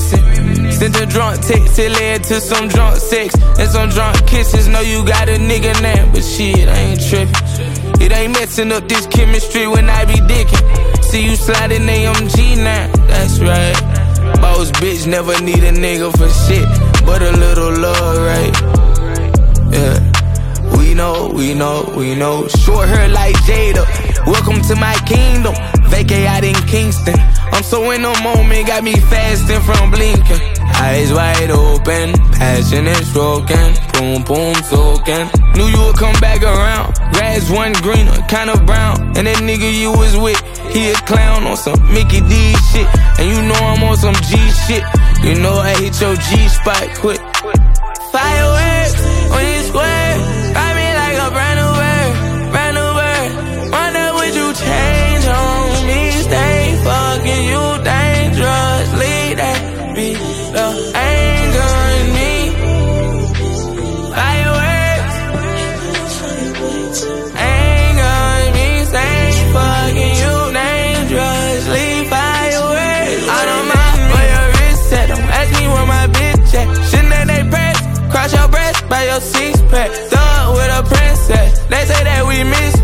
reminiscing. Sent a drunk text, it led to some drunk sex and some drunk kisses. Know you got a nigga name, but shit, I ain't trippin'. It ain't messing up this chemistry when I be dickin'. See you sliding AMG now, that's right. Boss bitch never need a nigga for shit, but a little love, right? Yeah. We know. Short hair like Jada. Welcome to my kingdom. Vacay out in Kingston. I'm so in the moment, got me fasting from blinking. Eyes wide open, passion is stroking, boom boom soaking. Knew you would come back around. Grass one greener, kinda brown. And that nigga you was with, he a clown on some Mickey D shit. And you know I'm on some G shit. You know I hit your G spot quick. Fireworks on your square, ride me like a brand new bird. Wonder would you change on me? Stay fucking you dangerously. That be the anger in me. Fireworks, anger in me. Stay fucking you dangerously. Fireworks, I don't mind where your wrist at. Don't ask me where my bitch at. Shouldn't that they press? Cross your breast by your six pack. Thug with a princess. They say that we miss